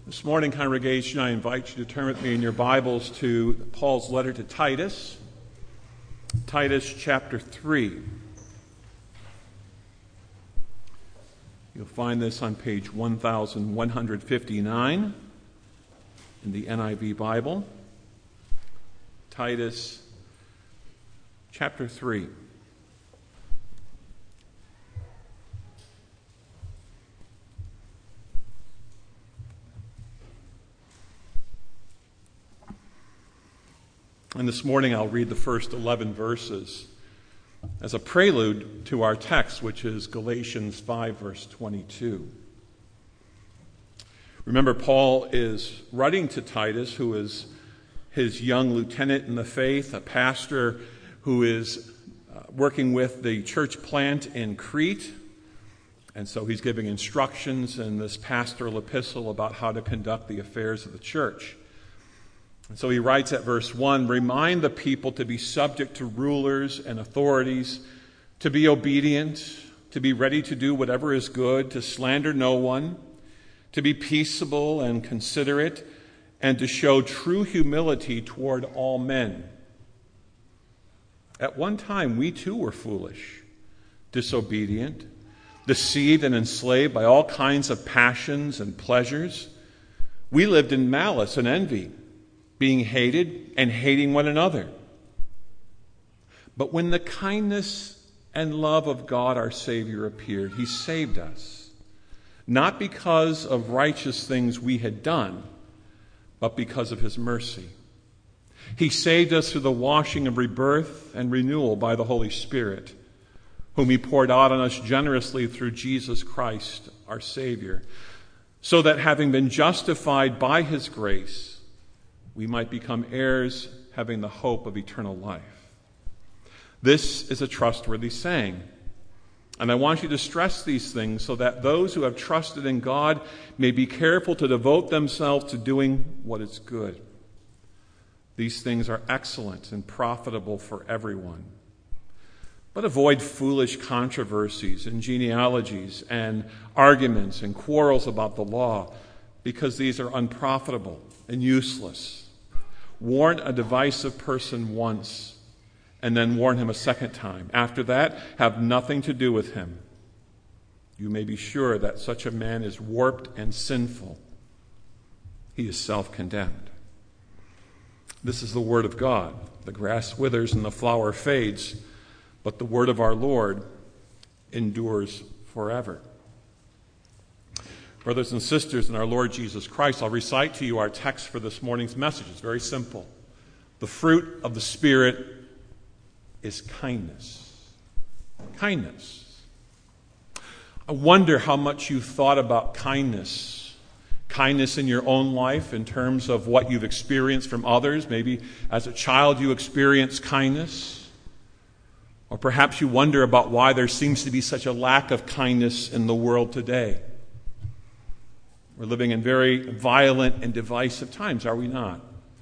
This morning, congregation, I invite you to turn with me in your Bibles to Paul's letter to Titus, Titus chapter 3. You'll find this on page 1159 in the NIV Bible. Titus chapter 3. And this morning I'll read the first 11 verses as a prelude to our text, which is Galatians 5, verse 22. Remember, Paul is writing to Titus, who is his young lieutenant in the faith, a pastor who is working with the church plant in Crete. And so he's giving instructions in this pastoral epistle about how to conduct the affairs of the church. And so he writes at verse 1, "Remind the people to be subject to rulers and authorities, to be obedient, to be ready to do whatever is good, to slander no one, to be peaceable and considerate, and to show true humility toward all men. At one time we too were foolish, disobedient, deceived and enslaved by all kinds of passions and pleasures. We lived in malice and envy, being hated and hating one another. But when the kindness and love of God our Savior appeared, He saved us, not because of righteous things we had done, but because of His mercy. He saved us through the washing of rebirth and renewal by the Holy Spirit, whom He poured out on us generously through Jesus Christ our Savior, so that having been justified by His grace, we might become heirs, having the hope of eternal life. This is a trustworthy saying, and I want you to stress these things so that those who have trusted in God may be careful to devote themselves to doing what is good. These things are excellent and profitable for everyone. But avoid foolish controversies and genealogies and arguments and quarrels about the law, because these are unprofitable and useless. Warn a divisive person once, and then warn him a second time. After that, have nothing to do with him. You may be sure that such a man is warped and sinful. He is self-condemned." This is the word of God. The grass withers and the flower fades, but the word of our Lord endures forever. Brothers and sisters in our Lord Jesus Christ, I'll recite to you our text for this morning's message. It's very simple. The fruit of the Spirit is kindness. Kindness. I wonder how much you've thought about kindness. Kindness in your own life in terms of what you've experienced from others. Maybe as a child you experienced kindness. Or perhaps you wonder about why there seems to be such a lack of kindness in the world today. We're living in very violent and divisive times, are we not?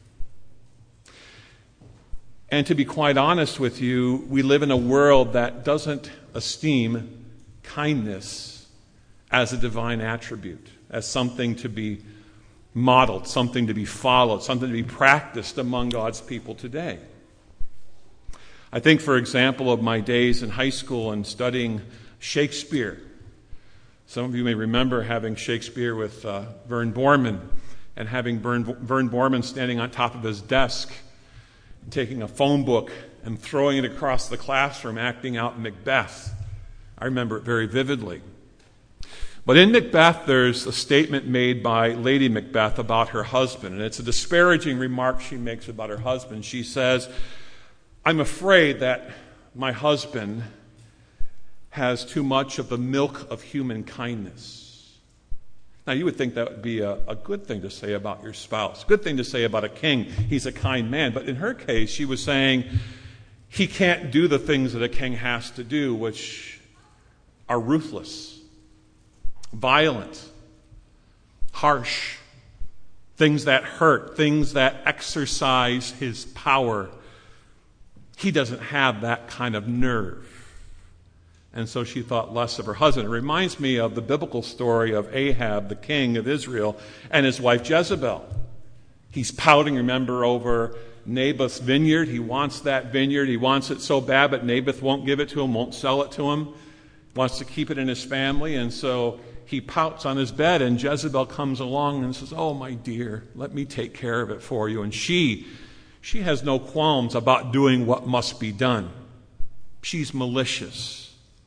And to be quite honest with you, we live in a world that doesn't esteem kindness as a divine attribute, as something to be modeled, something to be followed, something to be practiced among God's people today. I think, for example, of my days in high school and studying Shakespeare. Some of you may remember having Shakespeare with Vern Borman and having Vern Borman standing on top of his desk, taking a phone book and throwing it across the classroom, acting out Macbeth. I remember it very vividly. But in Macbeth, there's a statement made by Lady Macbeth about her husband, and it's a disparaging remark she makes about her husband. She says, "I'm afraid that my husband has too much of the milk of human kindness." Now, you would think that would be a good thing to say about your spouse, a good thing to say about a king. He's a kind man. But in her case, she was saying he can't do the things that a king has to do, which are ruthless, violent, harsh, things that hurt, things that exercise his power. He doesn't have that kind of nerve. And so she thought less of her husband. It reminds me of the biblical story of Ahab, the king of Israel, and his wife Jezebel. He's pouting, remember, over Naboth's vineyard. He wants that vineyard. He wants it so bad, but Naboth won't give it to him, won't sell it to him. Wants to keep it in his family. And so he pouts on his bed, and Jezebel comes along and says, "Oh, my dear, let me take care of it for you." And she has no qualms about doing what must be done. She's malicious.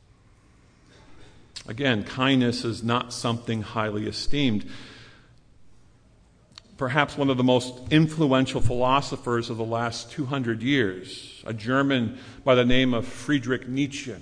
Again, kindness is not something highly esteemed. Perhaps one of the most influential philosophers of the last 200 years, a German by the name of Friedrich Nietzsche,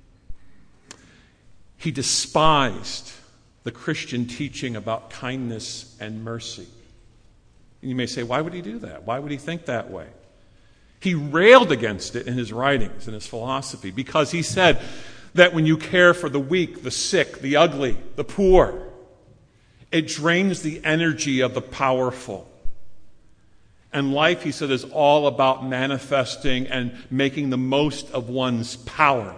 he despised the Christian teaching about kindness and mercy. And you may say, why would he do that? Why would he think that way? He railed against it in his writings, in his philosophy, because he said that when you care for the weak, the sick, the ugly, the poor, it drains the energy of the powerful. And life, he said, is all about manifesting and making the most of one's power.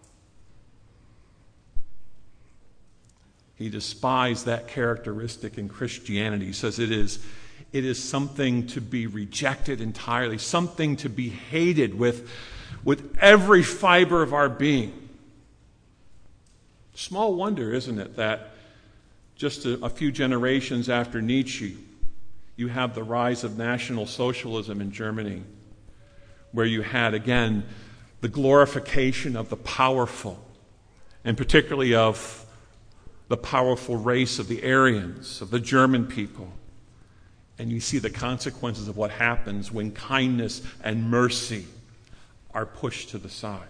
He despised that characteristic in Christianity. He says it is something to be rejected entirely, something to be hated with every fiber of our being. Small wonder, isn't it, that just a few generations after Nietzsche, you have the rise of National Socialism in Germany, where you had, again, the glorification of the powerful, and particularly of the powerful race of the Aryans, of the German people. And you see the consequences of what happens when kindness and mercy are pushed to the side.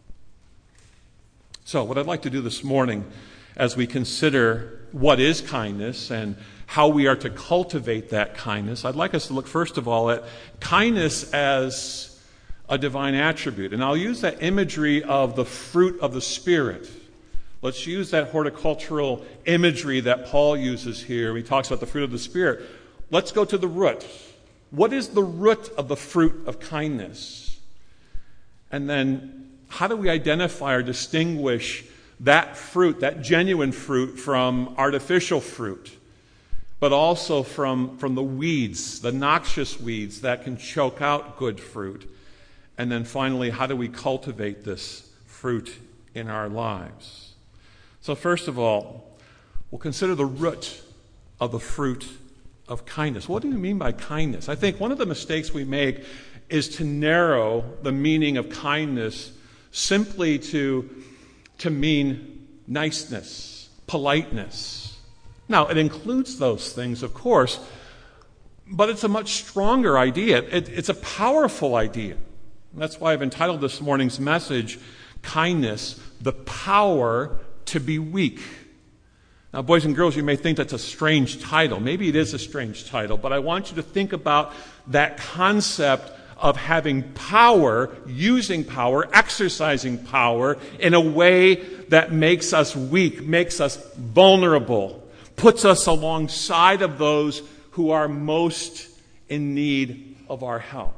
So, what I'd like to do this morning, as we consider what is kindness and how we are to cultivate that kindness, I'd like us to look first of all at kindness as a divine attribute. And I'll use that imagery of the fruit of the Spirit. Let's use that horticultural imagery that Paul uses here. He talks about the fruit of the Spirit. Let's go to the root. What is the root of the fruit of kindness? And then, how do we identify or distinguish that fruit, that genuine fruit, from artificial fruit, but also from the weeds, the noxious weeds that can choke out good fruit? And then finally, how do we cultivate this fruit in our lives? So first of all, we'll consider the root of the fruit of kindness. What do we mean by kindness? I think one of the mistakes we make is to narrow the meaning of kindness simply to mean niceness, politeness. Now, it includes those things, of course, but it's a much stronger idea. It's a powerful idea. And that's why I've entitled this morning's message, Kindness, the Power to be Weak. Now, boys and girls, you may think that's a strange title. Maybe it is a strange title, but I want you to think about that concept of having power, using power, exercising power in a way that makes us weak, makes us vulnerable, puts us alongside of those who are most in need of our help.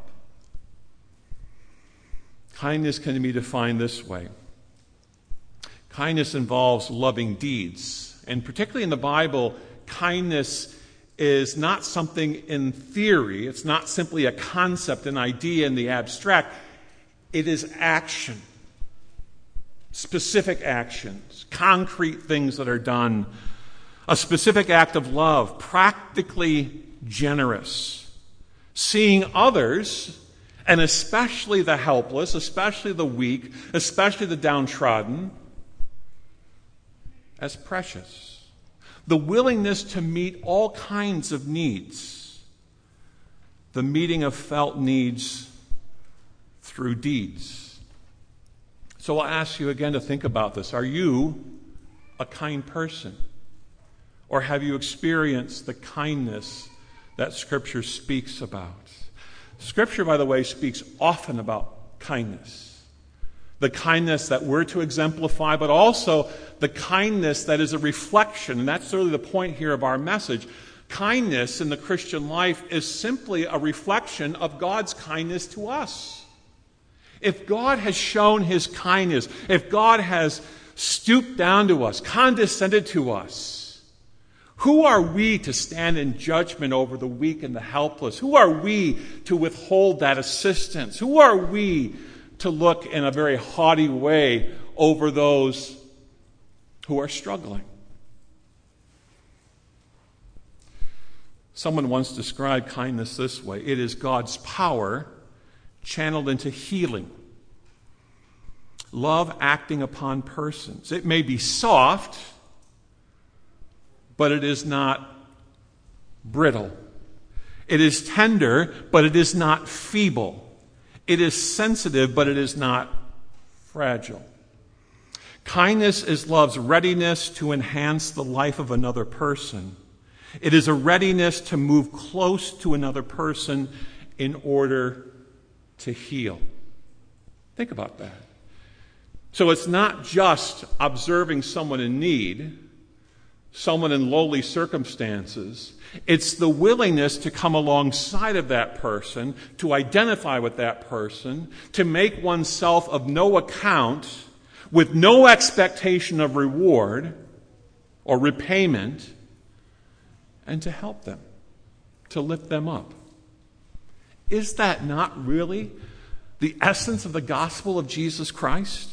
Kindness can be defined this way. Kindness involves loving deeds. And particularly in the Bible, kindness is not something in theory. It's not simply a concept, an idea in the abstract. It is action. Specific actions, concrete things that are done. A specific act of love, practically generous. Seeing others, and especially the helpless, especially the weak, especially the downtrodden, as precious. The willingness to meet all kinds of needs. The meeting of felt needs through deeds. So I'll ask you again to think about this. Are you a kind person? Or have you experienced the kindness that Scripture speaks about? Scripture, by the way, speaks often about kindness. The kindness that we're to exemplify, but also the kindness that is a reflection. And that's really the point here of our message. Kindness in the Christian life is simply a reflection of God's kindness to us. If God has shown his kindness, if God has stooped down to us, condescended to us, who are we to stand in judgment over the weak and the helpless? Who are we to withhold that assistance? Who are we to look in a very haughty way over those who are struggling? Someone once described kindness this way: it is God's power channeled into healing. Love acting upon persons. It may be soft, but it is not brittle. It is tender, but it is not feeble. It is sensitive, but it is not fragile. Kindness is love's readiness to enhance the life of another person. It is a readiness to move close to another person in order to heal. Think about that. So it's not just observing someone in need, someone in lowly circumstances. It's the willingness to come alongside of that person, to identify with that person, to make oneself of no account, with no expectation of reward or repayment, and to help them, to lift them up. Is that not really the essence of the gospel of Jesus Christ?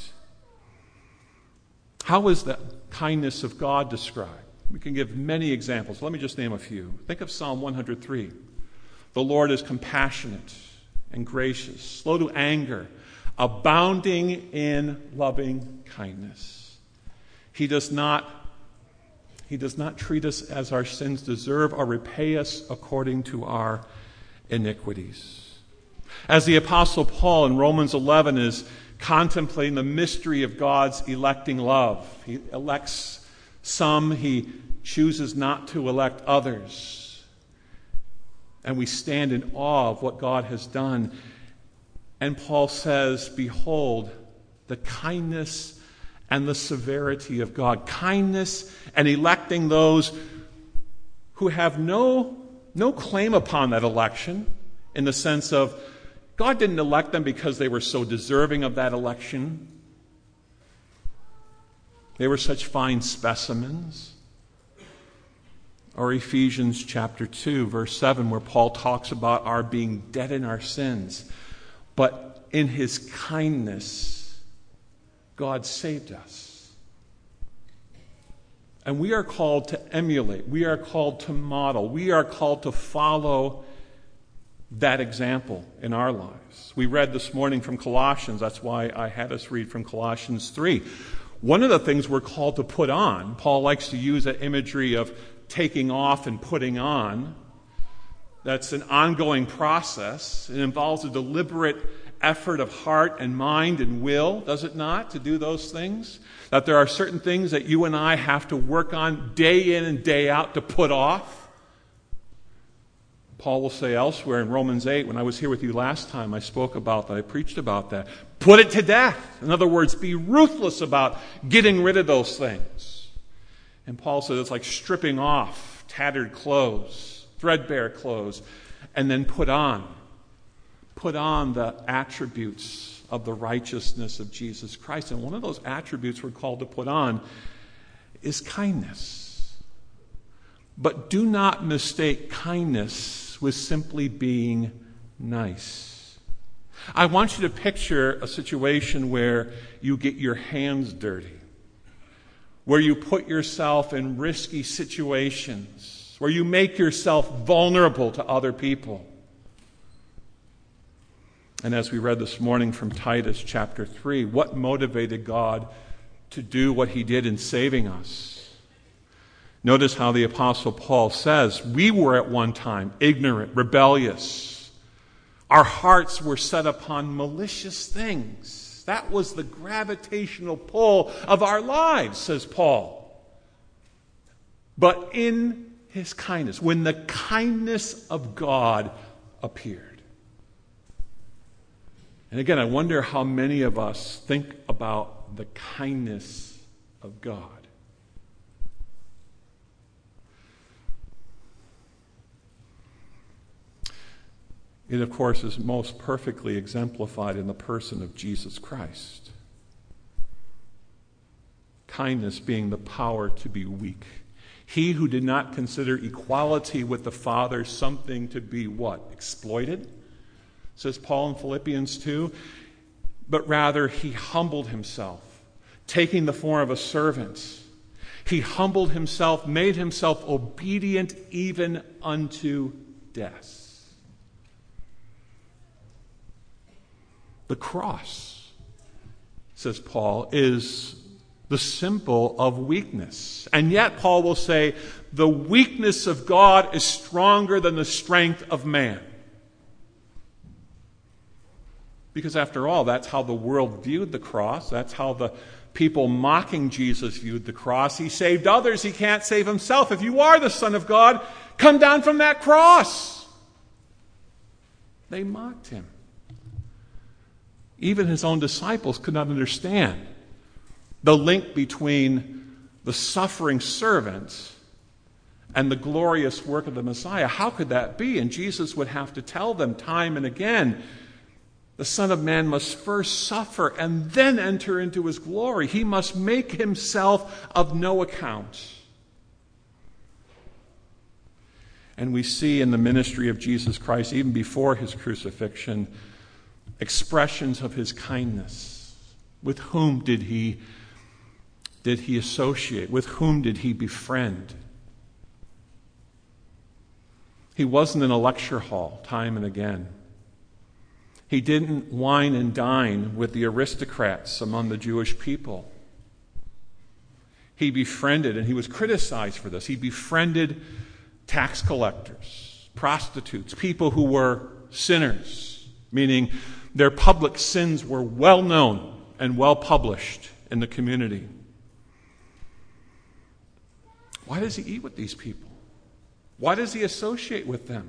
How is the kindness of God described? We can give many examples. Let me just name a few. Think of Psalm 103. The Lord is compassionate and gracious, slow to anger, abounding in loving kindness. He does not treat us as our sins deserve or repay us according to our iniquities. As the Apostle Paul in Romans 11 is contemplating the mystery of God's electing love. He elects some, he chooses not to elect others. And we stand in awe of what God has done. And Paul says, behold, the kindness and the severity of God. Kindness and electing those who have no claim upon that election, in the sense of God didn't elect them because they were so deserving of that election. They were such fine specimens. Or Ephesians chapter 2, verse 7, where Paul talks about our being dead in our sins. But in his kindness, God saved us. And we are called to emulate. We are called to model. We are called to follow that example in our lives. We read this morning from Colossians. That's why I had us read from Colossians 3. One of the things we're called to put on, Paul likes to use that imagery of taking off and putting on. That's an ongoing process. It involves a deliberate effort of heart and mind and will, does it not, to do those things? That there are certain things that you and I have to work on day in and day out to put off. Paul will say elsewhere in Romans 8, when I was here with you last time, I spoke about that, I preached about that. Put it to death. In other words, be ruthless about getting rid of those things. And Paul says it's like stripping off tattered clothes, threadbare clothes, and then put on the attributes of the righteousness of Jesus Christ. And one of those attributes we're called to put on is kindness. But do not mistake kindness with simply being nice. I want you to picture a situation where you get your hands dirty, where you put yourself in risky situations, where you make yourself vulnerable to other people. And as we read this morning from Titus chapter 3, what motivated God to do what he did in saving us? Notice how the Apostle Paul says, we were at one time ignorant, rebellious. Our hearts were set upon malicious things. That was the gravitational pull of our lives, says Paul. But in his kindness, when the kindness of God appeared. And again, I wonder how many of us think about the kindness of God. It, of course, is most perfectly exemplified in the person of Jesus Christ. Kindness being the power to be weak. He who did not consider equality with the Father something to be what? Exploited, says Paul in Philippians 2. But rather he humbled himself, taking the form of a servant. He humbled himself, made himself obedient even unto death. The cross, says Paul, is the symbol of weakness. And yet, Paul will say, the weakness of God is stronger than the strength of man. Because after all, that's how the world viewed the cross. That's how the people mocking Jesus viewed the cross. He saved others. He can't save himself. If you are the Son of God, come down from that cross. They mocked him. Even his own disciples could not understand the link between the suffering servant and the glorious work of the Messiah. How could that be? And Jesus would have to tell them time and again, the Son of Man must first suffer and then enter into his glory. He must make himself of no account. And we see in the ministry of Jesus Christ, even before his crucifixion, expressions of his kindness. With whom did he associate? With whom did he befriend? He wasn't in a lecture hall time and again. He didn't wine and dine with the aristocrats among the Jewish people. He befriended, and he was criticized for this, he befriended tax collectors, prostitutes, people who were sinners, meaning their public sins were well known and well published in the community. Why does he eat with these people? Why does he associate with them?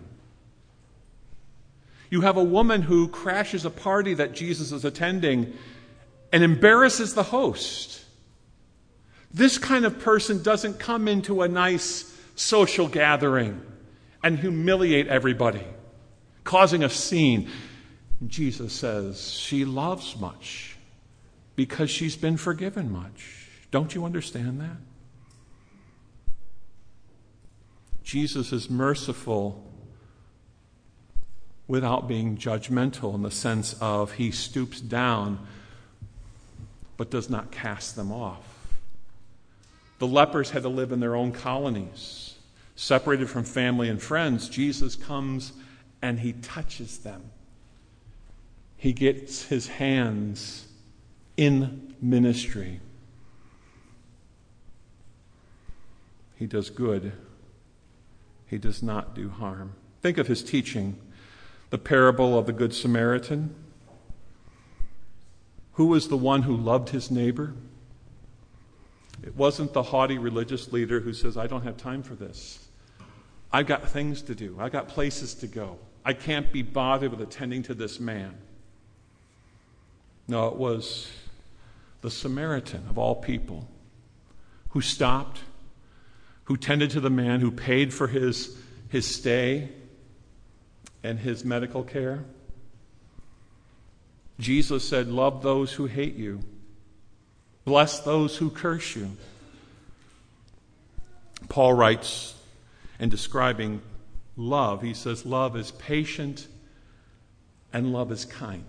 You have a woman who crashes a party that Jesus is attending and embarrasses the host. This kind of person doesn't come into a nice social gathering and humiliate everybody, causing a scene. Jesus says she loves much because she's been forgiven much. Don't you understand that? Jesus is merciful without being judgmental, in the sense of he stoops down but does not cast them off. The lepers had to live in their own colonies, separated from family and friends. Jesus comes and he touches them. He gets his hands in ministry. He does good. He does not do harm. Think of his teaching, the parable of the Good Samaritan. Who was the one who loved his neighbor? It wasn't the haughty religious leader who says, I don't have time for this. I've got things to do. I've got places to go. I can't be bothered with attending to this man. No, it was the Samaritan of all people who stopped, who tended to the man, who paid for his stay and his medical care. Jesus said, love those who hate you. Bless those who curse you. Paul writes in describing love, he says, love is patient and love is kind.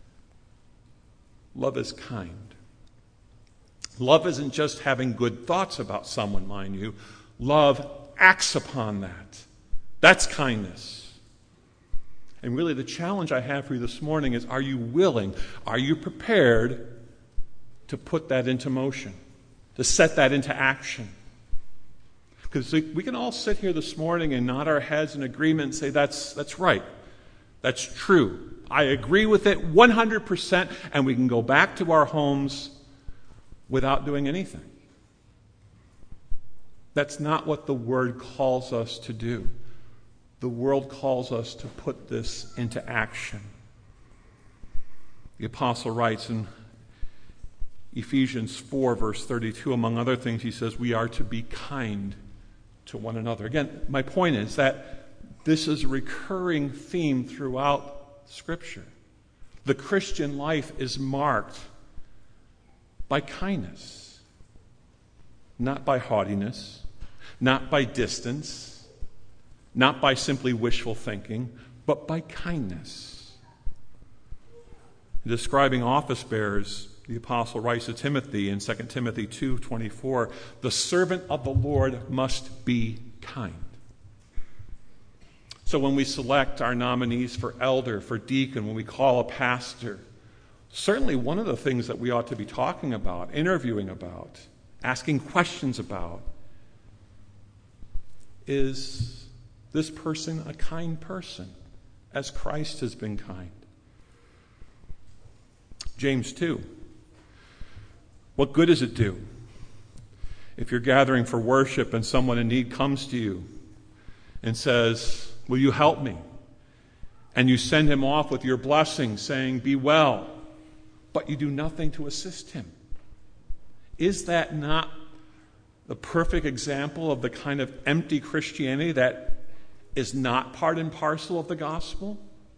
Love is kind. Love isn't just having good thoughts about someone, mind you. Love acts upon that. That's kindness. And really the challenge I have for you this morning is, are you willing, are you prepared to put that into motion, to set that into action? Because we can all sit here this morning and nod our heads in agreement and say, that's right. That's true. I agree with it 100%, and we can go back to our homes without doing anything. That's not what the Word calls us to do. The world calls us to put this into action. The apostle writes in Ephesians 4, verse 32, among other things, he says, we are to be kind to one another. Again, my point is that This is a recurring theme throughout Scripture. The Christian life is marked by kindness, not by haughtiness, not by distance, not by simply wishful thinking, but by kindness. Describing office bearers, the apostle writes to Timothy in 2 Timothy 2:24, "The servant of the Lord must be kind." So when we select our nominees for elder, for deacon, when we call a pastor, certainly one of the things that we ought to be talking about, interviewing about, asking questions about, is this person a kind person, as Christ has been kind? James 2. What good does it do if you're gathering for worship and someone in need comes to you and says, "Will you help me?" And you send him off with your blessing saying, "Be well," but you do nothing to assist him? Is that not the perfect example of the kind of empty Christianity that is not part and parcel of the gospel?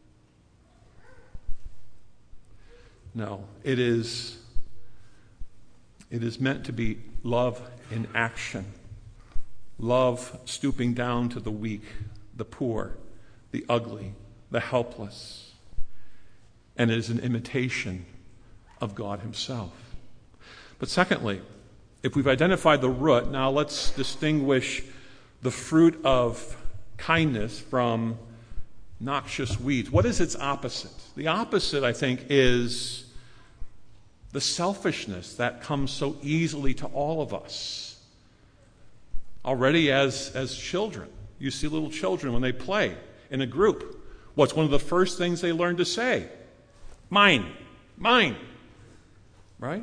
No, it is meant to be love in action. Love stooping down to the weak, the poor, the ugly, the helpless. And it is an imitation of God himself. But secondly, if we've identified the root, now let's distinguish the fruit of kindness from noxious weeds. What is its opposite? The opposite, I think, is the selfishness that comes so easily to all of us. Already as children, you see little children when they play in a group, what's one of the first things they learn to say? Mine, mine, right?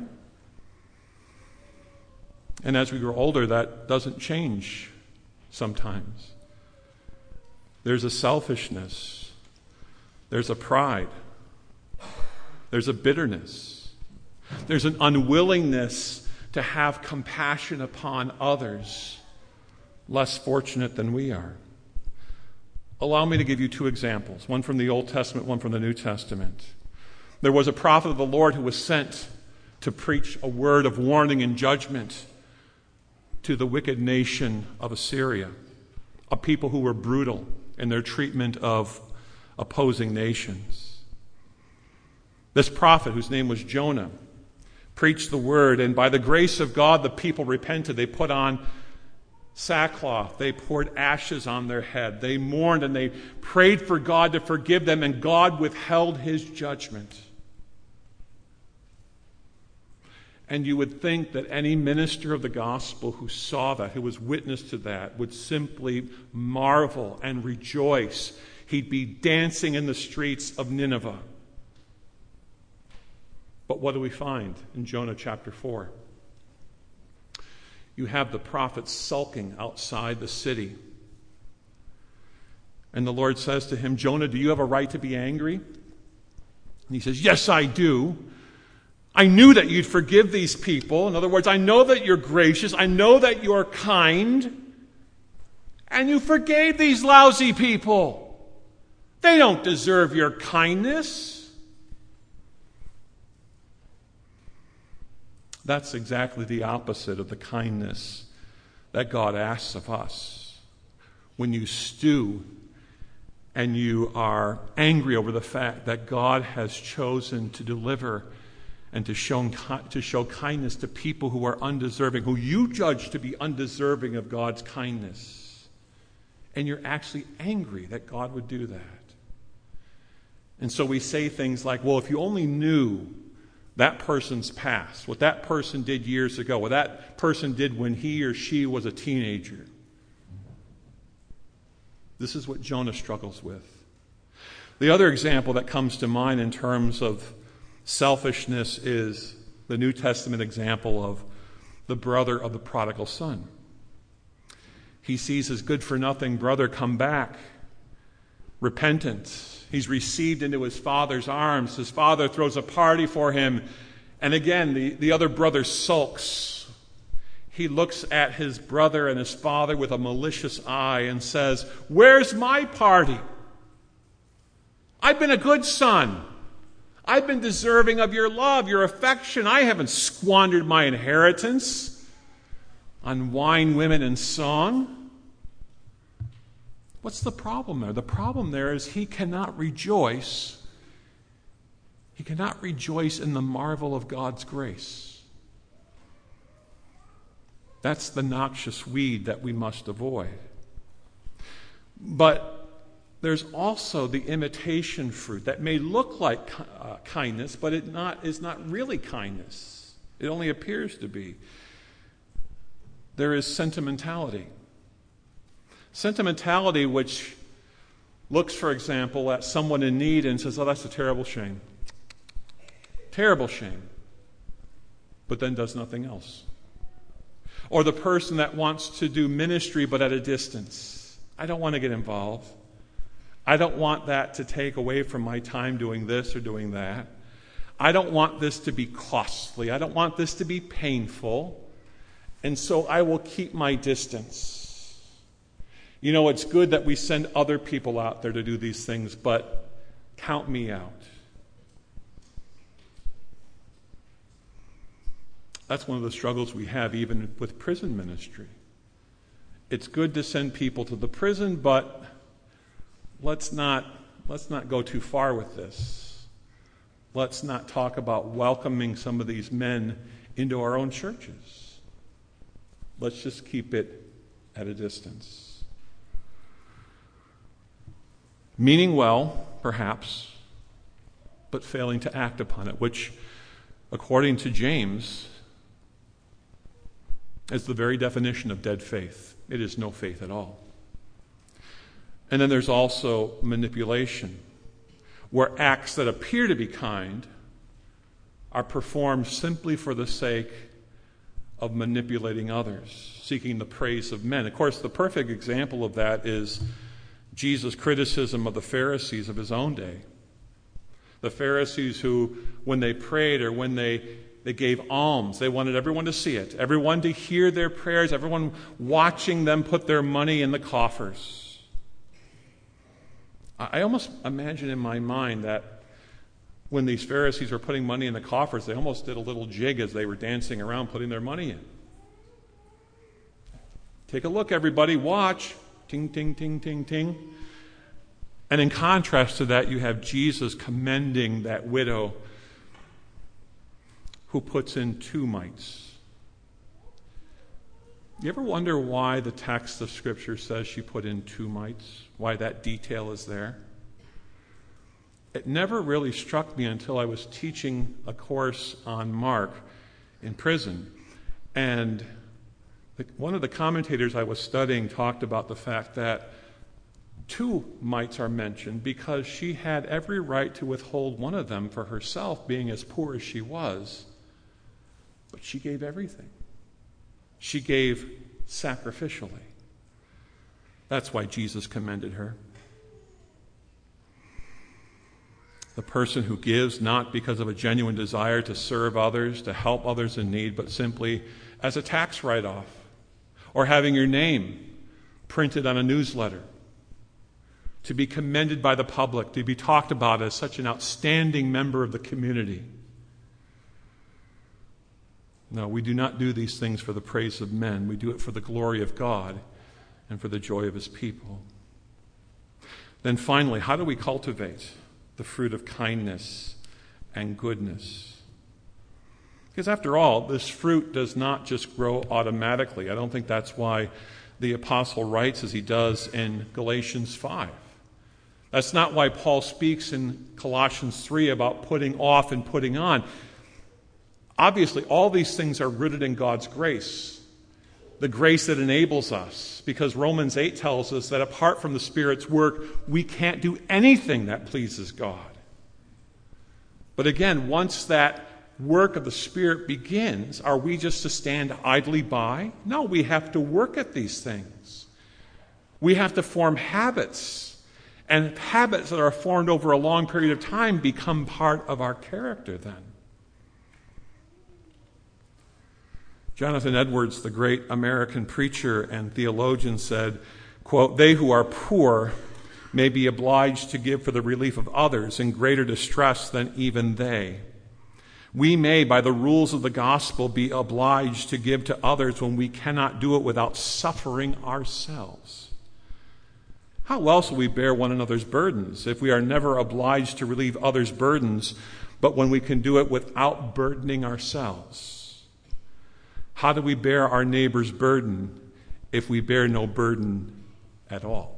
And as we grow older, that doesn't change sometimes. There's a selfishness. There's a pride. There's a bitterness. There's an unwillingness to have compassion upon others less fortunate than we are. Allow me to give you two examples, one from the Old Testament, one from the New Testament. There was a prophet of the Lord who was sent to preach a word of warning and judgment to the wicked nation of Assyria, a people who were brutal in their treatment of opposing nations. This prophet, whose name was Jonah, preached the word, and by the grace of God, the people repented. They put on sackcloth. They poured ashes on their head. They mourned and they prayed for God to forgive them, and God withheld his judgment. And you would think that any minister of the gospel who saw that, who was witness to that, would simply marvel and rejoice. He'd be dancing in the streets of Nineveh. But what do we find in Jonah chapter 4? You have the prophet sulking outside the city. And the Lord says to him, "Jonah, do you have a right to be angry?" And he says, "Yes, I do. I knew that you'd forgive these people. In other words, I know that you're gracious. I know that you're kind. And you forgave these lousy people. They don't deserve your kindness." That's exactly the opposite of the kindness that God asks of us. When you stew and you are angry over the fact that God has chosen to deliver and to show kindness to people who are undeserving, who you judge to be undeserving of God's kindness. And you're actually angry that God would do that. And so we say things like, well, if you only knew that person's past, what that person did years ago, what that person did when he or she was a teenager. This is what Jonah struggles with. The other example that comes to mind in terms of selfishness is the New Testament example of the brother of the prodigal son. He sees his good-for-nothing brother come back, repentant. He's received into his father's arms. His father throws a party for him. And again, the other brother sulks. he looks at his brother and his father with a malicious eye and says, "Where's my party? I've been a good son. I've been deserving of your love, your affection. I haven't squandered my inheritance on wine, women, and song." What's the problem there? The problem there is he cannot rejoice. He cannot rejoice in the marvel of God's grace. That's the noxious weed that we must avoid. But there's also the imitation fruit that may look like kindness, but it is not really kindness. It only appears to be. There is sentimentality. Sentimentality which looks, for example, at someone in need and says, "Oh, that's a terrible shame. Terrible shame." But then does nothing else. Or the person that wants to do ministry but at a distance. "I don't want to get involved. I don't want that to take away from my time doing this or doing that. I don't want this to be costly. I don't want this to be painful. And so I will keep my distance." You know, it's good that we send other people out there to do these things, but count me out. That's one of the struggles we have even with prison ministry. It's good to send people to the prison, but let's not go too far with this. Let's not talk about welcoming some of these men into our own churches. Let's just keep it at a distance. Meaning well, perhaps, but failing to act upon it, which, according to James, is the very definition of dead faith. It is no faith at all. And then there's also manipulation, where acts that appear to be kind are performed simply for the sake of manipulating others, seeking the praise of men. Of course, the perfect example of that is Jesus' criticism of the Pharisees of his own day. The Pharisees who, when they prayed or when they gave alms, they wanted everyone to see it, everyone to hear their prayers, everyone watching them put their money in the coffers. I almost imagine in my mind that when these Pharisees were putting money in the coffers, they almost did a little jig as they were dancing around putting their money in. Take a look, everybody, watch. Ting, ting, ting, ting, ting. And in contrast to that, you have Jesus commending that widow who puts in 2 mites. You ever wonder why the text of Scripture says she put in 2 mites? Why that detail is there? It never really struck me until I was teaching a course on Mark in prison. And one of the commentators I was studying talked about the fact that 2 mites are mentioned because she had every right to withhold one of them for herself, being as poor as she was. But she gave everything. She gave sacrificially. That's why Jesus commended her. The person who gives not because of a genuine desire to serve others, to help others in need, but simply as a tax write-off, or having your name printed on a newsletter, to be commended by the public, to be talked about as such an outstanding member of the community. No, we do not do these things for the praise of men. We do it for the glory of God and for the joy of his people. Then finally, how do we cultivate the fruit of kindness and goodness? Because after all, this fruit does not just grow automatically. I don't think that's why the apostle writes as he does in Galatians 5. That's not why Paul speaks in Colossians 3 about putting off and putting on. Obviously, all these things are rooted in God's grace, the grace that enables us, because Romans 8 tells us that apart from the Spirit's work, we can't do anything that pleases God. But again, once that work of the Spirit begins, are we just to stand idly by? No, we have to work at these things. We have to form habits, and habits that are formed over a long period of time become part of our character then. Jonathan Edwards, the great American preacher and theologian, said, quote, "They who are poor may be obliged to give for the relief of others in greater distress than even they. We may, by the rules of the gospel, be obliged to give to others when we cannot do it without suffering ourselves. How else will we bear one another's burdens if we are never obliged to relieve others' burdens, but when we can do it without burdening ourselves? How do we bear our neighbor's burden if we bear no burden at all?"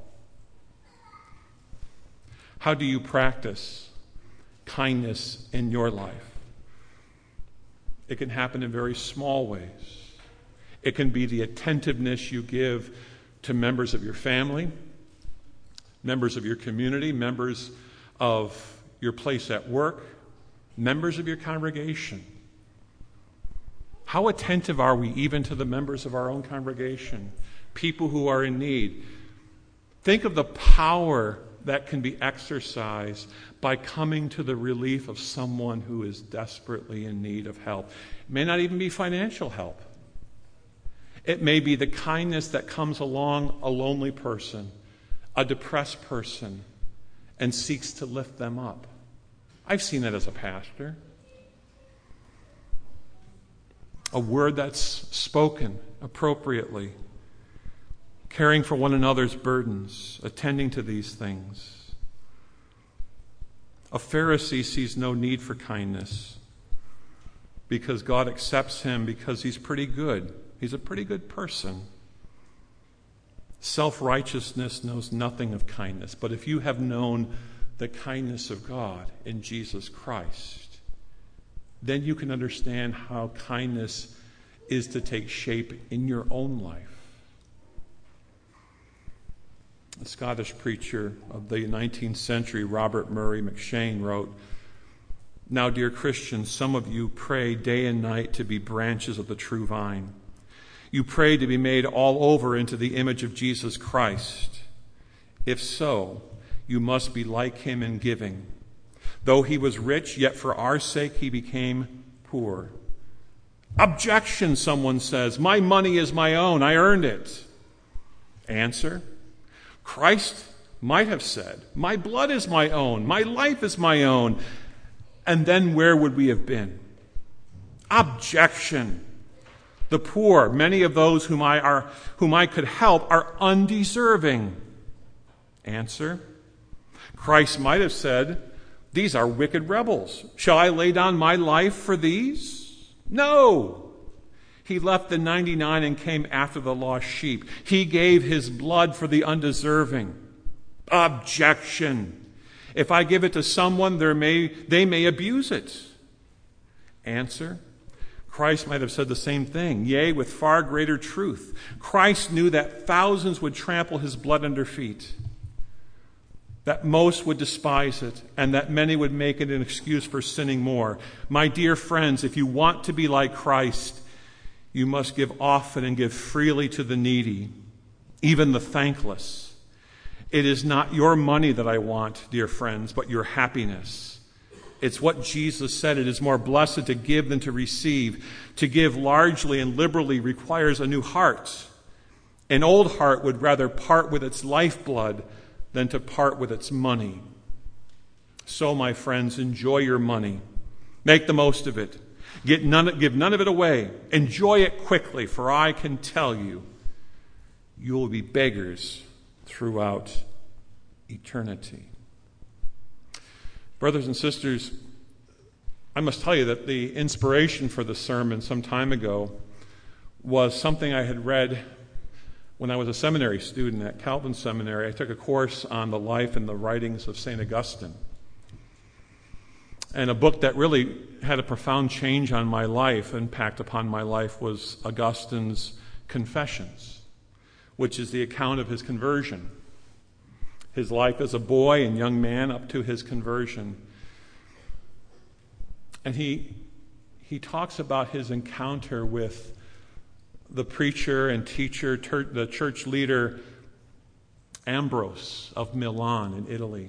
How do you practice kindness in your life? It can happen in very small ways. It can be the attentiveness you give to members of your family, members of your community, members of your place at work, members of your congregation. How attentive are we even to the members of our own congregation, people who are in need? Think of the power that can be exercised by coming to the relief of someone who is desperately in need of help. It may not even be financial help. It may be the kindness that comes along a lonely person, a depressed person, and seeks to lift them up. I've seen that as a pastor. A word that's spoken appropriately, caring for one another's burdens, attending to these things. A Pharisee sees no need for kindness because God accepts him because he's pretty good. He's a pretty good person. Self-righteousness knows nothing of kindness. But if you have known the kindness of God in Jesus Christ, then you can understand how kindness is to take shape in your own life. A Scottish preacher of the 19th century, Robert Murray McCheyne, wrote, "Now, dear Christians, some of you pray day and night to be branches of the true vine. You pray to be made all over into the image of Jesus Christ. If so, you must be like him in giving. Though he was rich, yet for our sake he became poor." Objection, someone says. My money is my own. I earned it. Answer: Christ might have said, my blood is my own, my life is my own. And then where would we have been? Objection. The poor, many of those whom I could help, are undeserving. Answer: Christ might have said, these are wicked rebels. Shall I lay down my life for these? No. He left the 99 and came after the lost sheep. He gave his blood for the undeserving. Objection. If I give it to someone, they may abuse it. Answer: Christ might have said the same thing, yea, with far greater truth. Christ knew that thousands would trample his blood under feet, that most would despise it, and that many would make it an excuse for sinning more. My dear friends, if you want to be like Christ, you must give often and give freely to the needy, even the thankless. It is not your money that I want, dear friends, but your happiness. It's what Jesus said. It is more blessed to give than to receive. To give largely and liberally requires a new heart. An old heart would rather part with its lifeblood than to part with its money. So, my friends, enjoy your money. Make the most of it. Give none of it away. Enjoy it quickly, for I can tell you, you will be beggars throughout eternity. Brothers and sisters, I must tell you that the inspiration for the sermon some time ago was something I had read when I was a seminary student at Calvin Seminary. I took a course on the life and the writings of St. Augustine. And a book that really had a profound change on my life, impact upon my life, was Augustine's Confessions, which is the account of his conversion. His life as a boy and young man up to his conversion. And he talks about his encounter with the preacher and teacher, the church leader, Ambrose of Milan in Italy.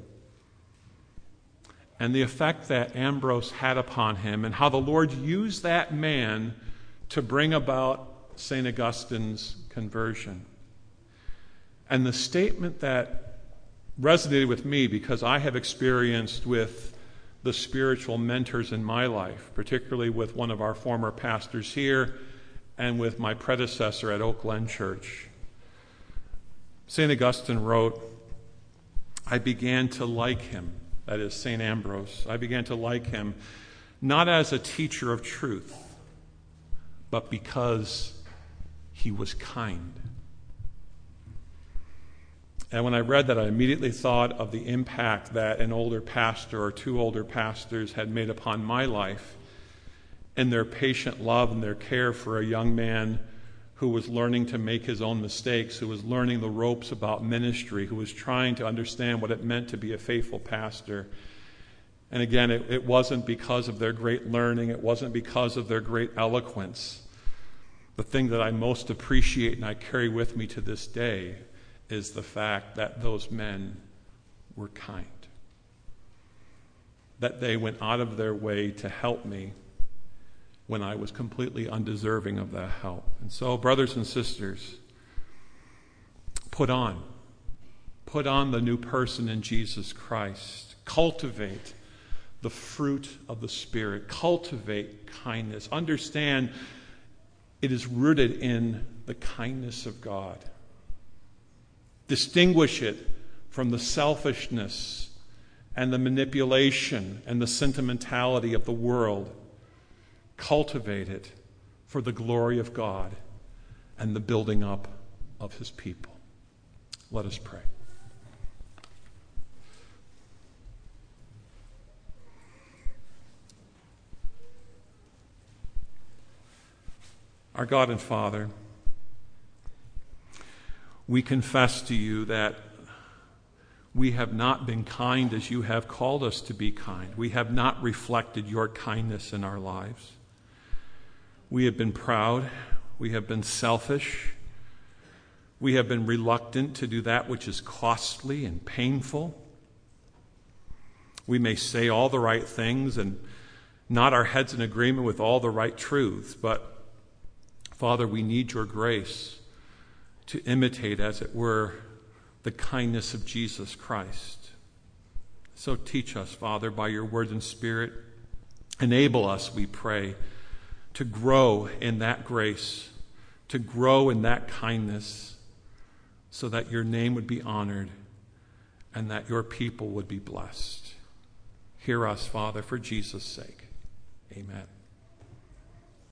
And the effect that Ambrose had upon him, and how the Lord used that man to bring about St. Augustine's conversion. And the statement that resonated with me, because I have experienced with the spiritual mentors in my life, particularly with one of our former pastors here and with my predecessor at Oak Glen Church. St. Augustine wrote, I began to like him, that is St. Ambrose. I began to like him not as a teacher of truth, but because he was kind. And when I read that, I immediately thought of the impact that an older pastor or two older pastors had made upon my life in their patient love and their care for a young man who was learning to make his own mistakes, who was learning the ropes about ministry, who was trying to understand what it meant to be a faithful pastor. And again, it wasn't because of their great learning, it wasn't because of their great eloquence. The thing that I most appreciate and I carry with me to this day is the fact that those men were kind. That they went out of their way to help me when I was completely undeserving of that help. And so, brothers and sisters, put on the new person in Jesus Christ. Cultivate the fruit of the Spirit. Cultivate kindness. Understand it is rooted in the kindness of God. Distinguish it from the selfishness and the manipulation and the sentimentality of the world. Cultivate it for the glory of God and the building up of his people. Let us pray. Our God and Father, we confess to you that we have not been kind as you have called us to be kind. We have not reflected your kindness in our lives. We have been proud. We have been selfish. We have been reluctant to do that which is costly and painful. We may say all the right things and nod our heads in agreement with all the right truths, but Father, we need your grace to imitate, as it were, the kindness of Jesus Christ. So teach us, Father, by your word and Spirit. Enable us, we pray, to grow in that grace, to grow in that kindness, so that your name would be honored and that your people would be blessed. Hear us, Father, for Jesus' sake. Amen.